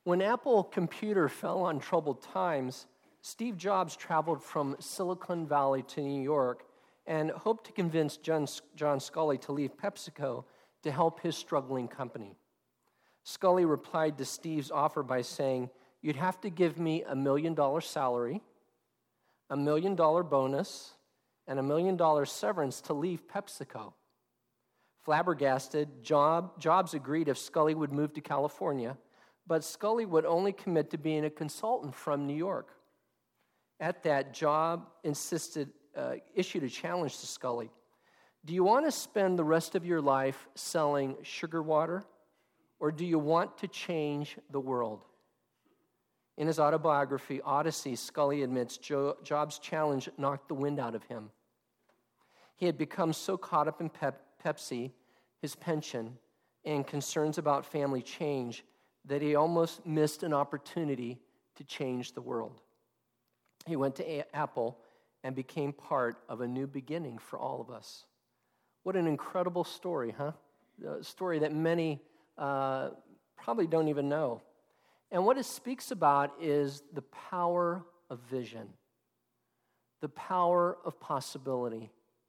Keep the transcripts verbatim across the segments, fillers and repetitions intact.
When Apple Computer fell on troubled times, Steve Jobs traveled from Silicon Valley to New York and hoped to convince John, John Sculley to leave PepsiCo to help his struggling company. Sculley replied to Steve's offer by saying, "You'd have to give me a million dollar salary, a million dollar bonus, and a million dollar severance to leave PepsiCo." Flabbergasted, Job, Jobs agreed if Sculley would move to California, but Sculley would only commit to being a consultant from New York. At that, Jobs insisted, uh, issued a challenge to Sculley. "Do you want to spend the rest of your life selling sugar water, or do you want to change the world?" In his autobiography, Odyssey, Sculley admits jo- Jobs' challenge knocked the wind out of him. He had become so caught up in Pep- Pepsi, his pension, and concerns about family change that he almost missed an opportunity to change the world. He went to A- Apple and became part of a new beginning for all of us. What an incredible story, huh? A story that many uh, probably don't even know. And what it speaks about is the power of vision, the power of possibility.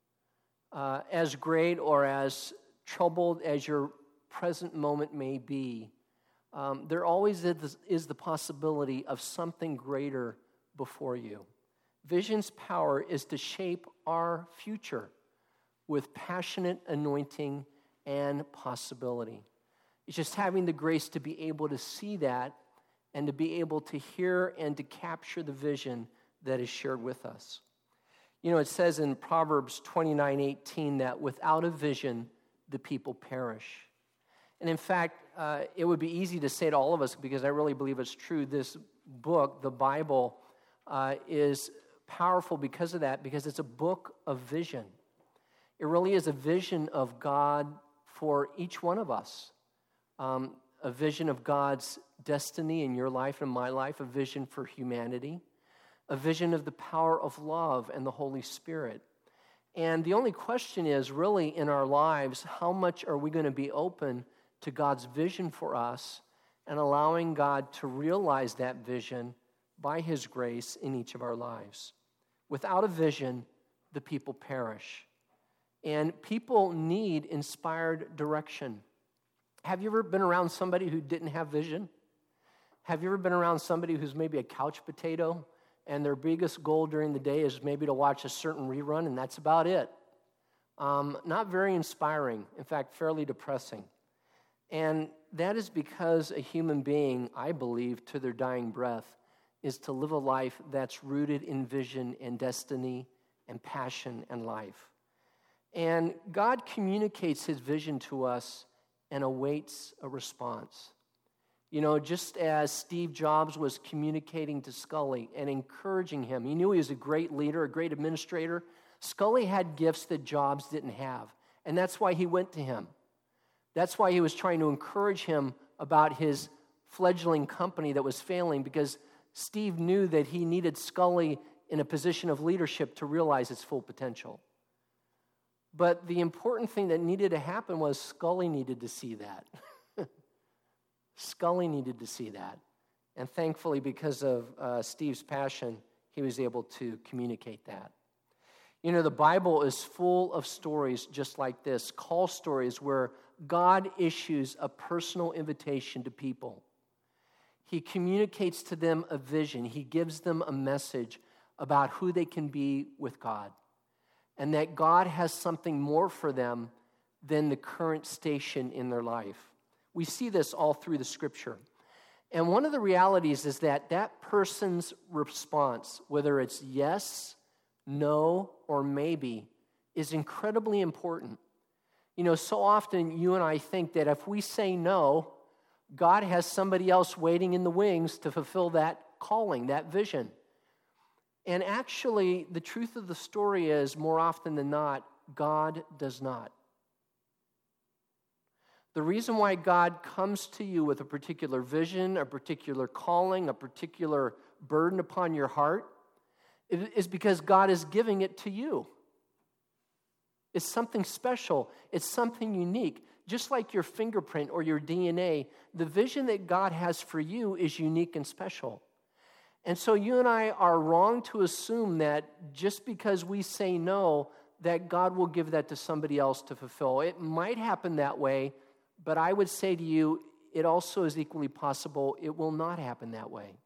Uh, as great or as troubled as your present moment may be, um, there always is, is the possibility of something greater before you. Vision's power is to shape our future with passionate anointing and possibility. It's just having the grace to be able to see that and to be able to hear and to capture the vision that is shared with us. You know, it says in Proverbs twenty-nine eighteen that without a vision, the people perish. And in fact, uh, it would be easy to say to all of us, because I really believe it's true, this book, the Bible, uh, is powerful because of that, because it's a book of vision. It really is a vision of God for each one of us. Um, a vision of God's destiny in your life and my life, a vision for humanity, a vision of the power of love and the Holy Spirit. And the only question is really in our lives, how much are we going to be open to God's vision for us and allowing God to realize that vision by His grace in each of our lives? Without a vision, the people perish. And people need inspired direction. Have you ever been around somebody who didn't have vision? Have you ever been around somebody who's maybe a couch potato and their biggest goal during the day is maybe to watch a certain rerun and that's about it? Um, not very inspiring. In fact, fairly depressing. And that is because a human being, I believe, to their dying breath, is to live a life that's rooted in vision and destiny and passion and life. And God communicates His vision to us and awaits a response. You know, just as Steve Jobs was communicating to Sculley and encouraging him, he knew he was a great leader, a great administrator. Sculley had gifts that Jobs didn't have, and that's why he went to him. That's why he was trying to encourage him about his fledgling company that was failing, because Steve knew that he needed Sculley in a position of leadership to realize its full potential. But the important thing that needed to happen was Sculley needed to see that. Sculley needed to see that. And thankfully, because of uh, Steve's passion, he was able to communicate that. You know, the Bible is full of stories just like this, call stories where God issues a personal invitation to people. He communicates to them a vision. He gives them a message about who they can be with God, and that God has something more for them than the current station in their life. We see this all through the Scripture. And one of the realities is that that person's response, whether it's yes, no, or maybe, is incredibly important. You know, so often you and I think that if we say no, God has somebody else waiting in the wings to fulfill that calling, that vision. And actually, the truth of the story is, more often than not, God does not. The reason why God comes to you with a particular vision, a particular calling, a particular burden upon your heart, is because God is giving it to you. It's something special. It's something unique. Just like your fingerprint or your D N A, the vision that God has for you is unique and special. And so you and I are wrong to assume that just because we say no, that God will give that to somebody else to fulfill. It might happen that way, but I would say to you, it also is equally possible it will not happen that way.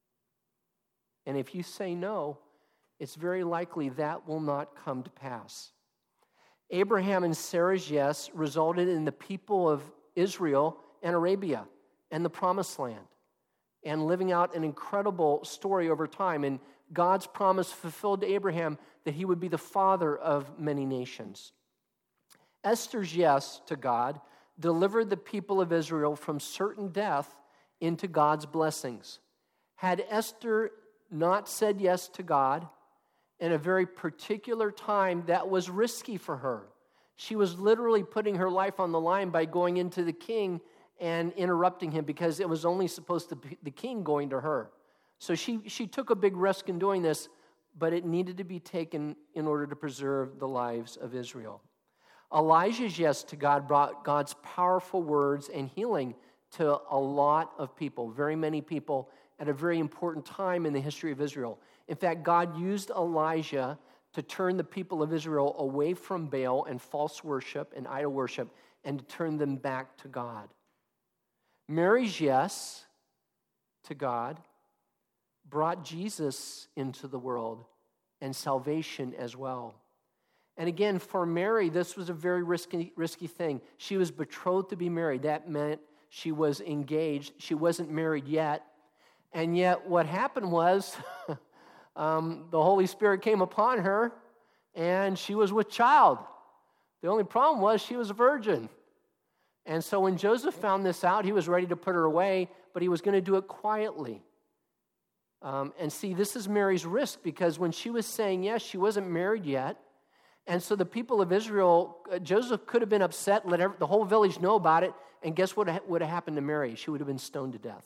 And if you say no, it's very likely that will not come to pass. Abraham and Sarah's yes resulted in the people of Israel and Arabia and the Promised Land, and living out an incredible story over time. And God's promise fulfilled to Abraham that he would be the father of many nations. Esther's yes to God delivered the people of Israel from certain death into God's blessings. Had Esther not said yes to God in a very particular time, that was risky for her. She was literally putting her life on the line by going into the king and interrupting him, because it was only supposed to be the king going to her. So she, she took a big risk in doing this, but it needed to be taken in order to preserve the lives of Israel. Elijah's yes to God brought God's powerful words and healing to a lot of people, very many people, at a very important time in the history of Israel. In fact, God used Elijah to turn the people of Israel away from Baal and false worship and idol worship, and to turn them back to God. Mary's yes to God brought Jesus into the world and salvation as well. And again, for Mary, this was a very risky, risky thing. She was betrothed to be married. That meant she was engaged. She wasn't married yet. And yet what happened was um, the Holy Spirit came upon her, and she was with child. The only problem was she was a virgin. And so when Joseph found this out, he was ready to put her away, but he was going to do it quietly. Um, and see, this is Mary's risk, because when she was saying yes, she wasn't married yet. And so the people of Israel, uh, Joseph could have been upset, let every, the whole village know about it, and guess what ha- would have happened to Mary? She would have been stoned to death.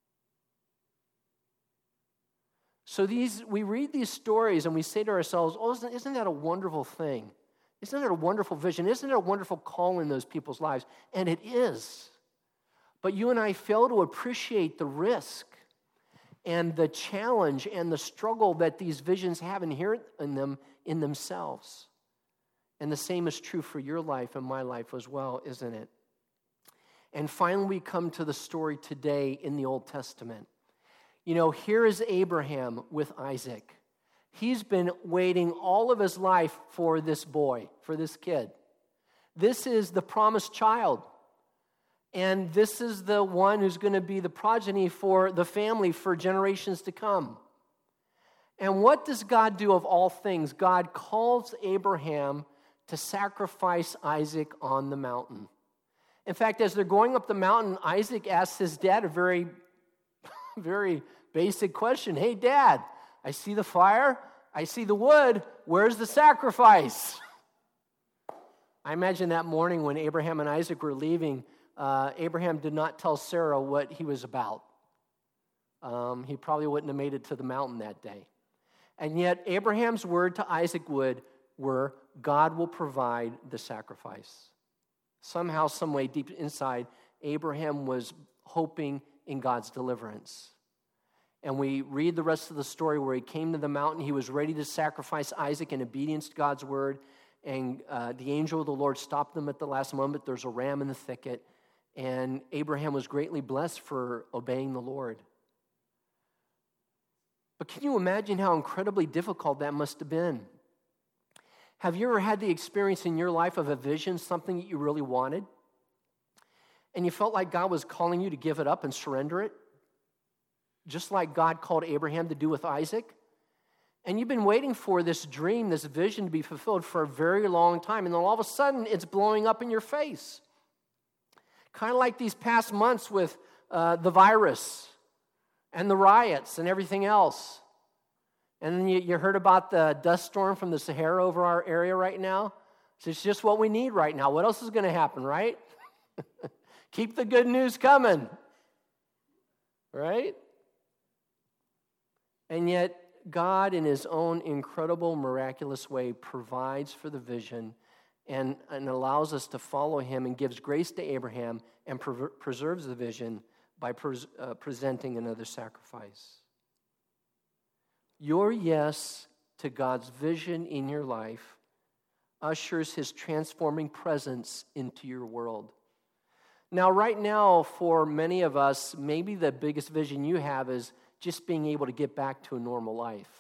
So these, we read these stories and we say to ourselves, oh, isn't, isn't that a wonderful thing? Isn't that a wonderful vision? Isn't it a wonderful call in those people's lives? And it is. But you and I fail to appreciate the risk and the challenge and the struggle that these visions have inherent in them in themselves. And the same is true for your life and my life as well, isn't it? And finally, we come to the story today in the Old Testament. You know, here is Abraham with Isaac. He's been waiting all of his life for this boy, for this kid. This is the promised child. And this is the one who's going to be the progeny for the family for generations to come. And what does God do of all things? God calls Abraham to sacrifice Isaac on the mountain. In fact, as they're going up the mountain, Isaac asks his dad a very, very basic question. Hey, Dad, I see the fire, I see the wood, where's the sacrifice? I imagine that morning when Abraham and Isaac were leaving, uh, Abraham did not tell Sarah what he was about. Um, he probably wouldn't have made it to the mountain that day. And yet Abraham's word to Isaac would were, God will provide the sacrifice. Somehow, some way deep inside, Abraham was hoping in God's deliverance. And we read the rest of the story where he came to the mountain. He was ready to sacrifice Isaac in obedience to God's word. And uh, the angel of the Lord stopped them at the last moment. There's a ram in the thicket. And Abraham was greatly blessed for obeying the Lord. But can you imagine how incredibly difficult that must have been? Have you ever had the experience in your life of a vision, something that you really wanted, and you felt like God was calling you to give it up and surrender it? Just like God called Abraham to do with Isaac. And you've been waiting for this dream, this vision to be fulfilled for a very long time. And then all of a sudden, it's blowing up in your face. Kind of like these past months with uh, the virus and the riots and everything else. And then you, you heard about the dust storm from the Sahara over our area right now. So it's just what we need right now. What else is going to happen, right? Keep the good news coming. Right? And yet, God, in his own incredible, miraculous way, provides for the vision and, and allows us to follow him and gives grace to Abraham and pre- preserves the vision by pres- uh, presenting another sacrifice. Your yes to God's vision in your life ushers his transforming presence into your world. Now, right now, for many of us, maybe the biggest vision you have is just being able to get back to a normal life.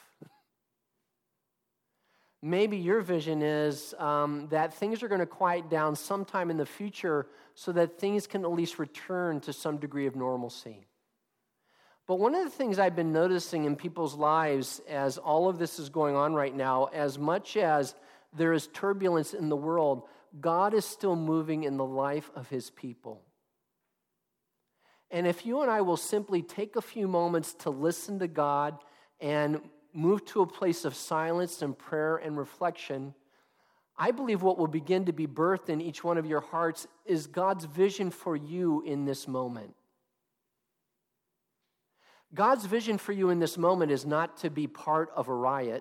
Maybe your vision is um, that things are going to quiet down sometime in the future so that things can at least return to some degree of normalcy. But one of the things I've been noticing in people's lives as all of this is going on right now, as much as there is turbulence in the world, God is still moving in the life of his people. And if you and I will simply take a few moments to listen to God and move to a place of silence and prayer and reflection, I believe what will begin to be birthed in each one of your hearts is God's vision for you in this moment. God's vision for you in this moment is not to be part of a riot.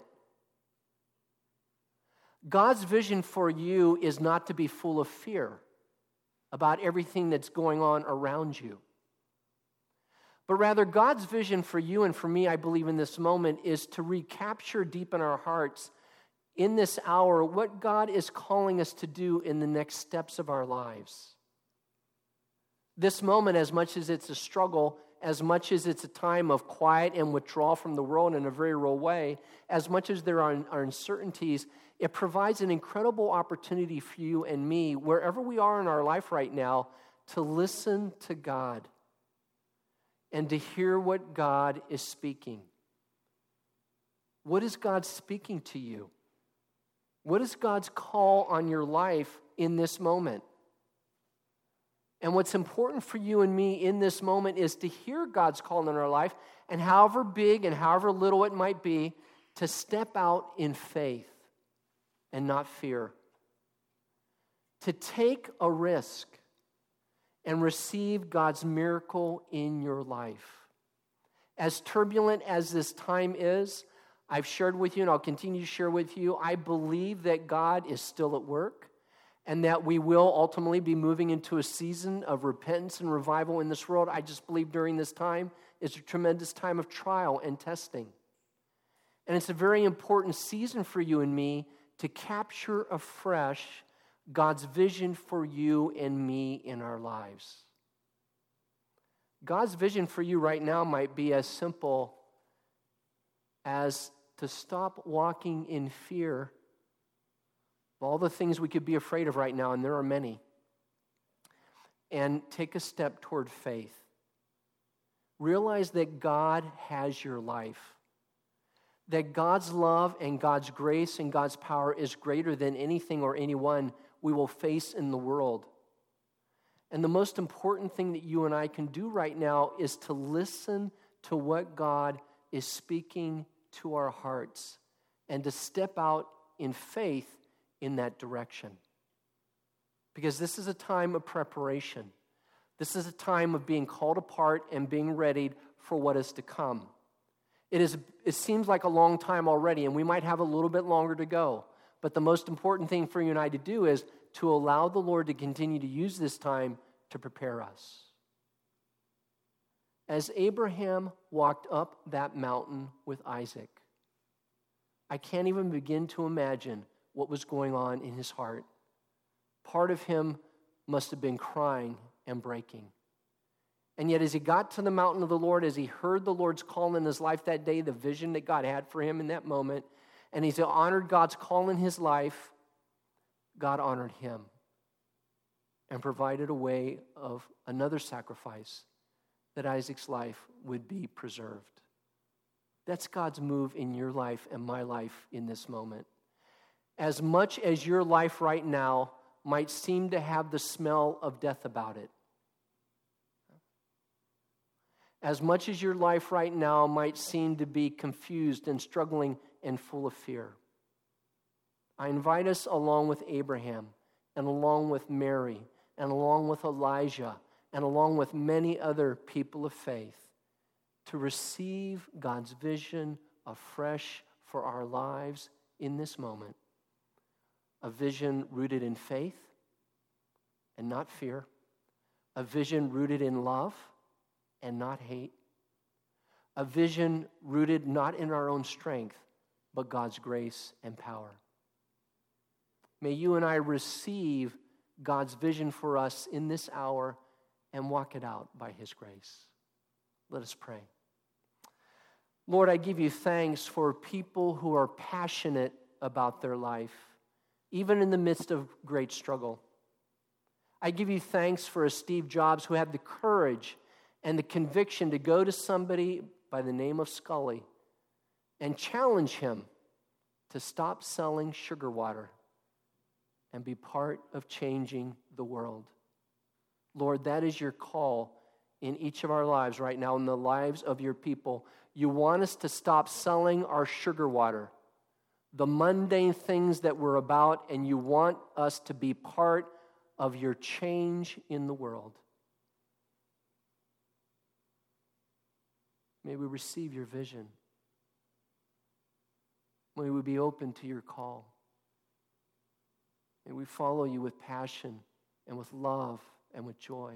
God's vision for you is not to be full of fear about everything that's going on around you. But rather, God's vision for you and for me, I believe, in this moment is to recapture deep in our hearts in this hour what God is calling us to do in the next steps of our lives. This moment, as much as it's a struggle, as much as it's a time of quiet and withdrawal from the world in a very real way, as much as there are, are uncertainties, it provides an incredible opportunity for you and me, wherever we are in our life right now, to listen to God and to hear what God is speaking. What is God speaking to you? What is God's call on your life in this moment? And what's important for you and me in this moment is to hear God's call in our life, and however big and however little it might be, to step out in faith and not fear. To take a risk and receive God's miracle in your life. As turbulent as this time is, I've shared with you and I'll continue to share with you, I believe that God is still at work and that we will ultimately be moving into a season of repentance and revival in this world. I just believe during this time is a tremendous time of trial and testing. And it's a very important season for you and me to capture afresh God's vision for you and me in our lives. God's vision for you right now might be as simple as to stop walking in fear of all the things we could be afraid of right now, and there are many, and take a step toward faith. Realize that God has your life, that God's love and God's grace and God's power is greater than anything or anyone we will face in the world. And the most important thing that you and I can do right now is to listen to what God is speaking to our hearts and to step out in faith in that direction. Because this is a time of preparation. This is a time of being called apart and being readied for what is to come. It is. It seems like a long time already, and we might have a little bit longer to go. But the most important thing for you and I to do is to allow the Lord to continue to use this time to prepare us. As Abraham walked up that mountain with Isaac, I can't even begin to imagine what was going on in his heart. Part of him must have been crying and breaking. And yet as he got to the mountain of the Lord, as he heard the Lord's call in his life that day, the vision that God had for him in that moment, and he's honored God's call in his life, God honored him and provided a way of another sacrifice that Isaac's life would be preserved. That's God's move in your life and my life in this moment. As much as your life right now might seem to have the smell of death about it, as much as your life right now might seem to be confused and struggling and full of fear, I invite us along with Abraham and along with Mary and along with Elijah and along with many other people of faith to receive God's vision afresh for our lives in this moment. a vision rooted in faith and not fear, a vision rooted in love and not hate, a vision rooted not in our own strength, but God's grace and power. May you and I receive God's vision for us in this hour and walk it out by His grace. Let us pray. Lord, I give you thanks for people who are passionate about their life, even in the midst of great struggle. I give you thanks for a Steve Jobs who had the courage and the conviction to go to somebody by the name of Scully and challenge him to stop selling sugar water and be part of changing the world. Lord, that is your call in each of our lives right now, in the lives of your people. You want us to stop selling our sugar water, the mundane things that we're about, and you want us to be part of your change in the world. May we receive your vision. May we be open to your call. May we follow you with passion and with love and with joy.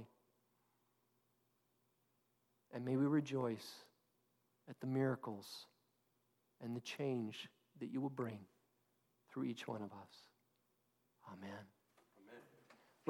And may we rejoice at the miracles and the change that you will bring through each one of us. Amen.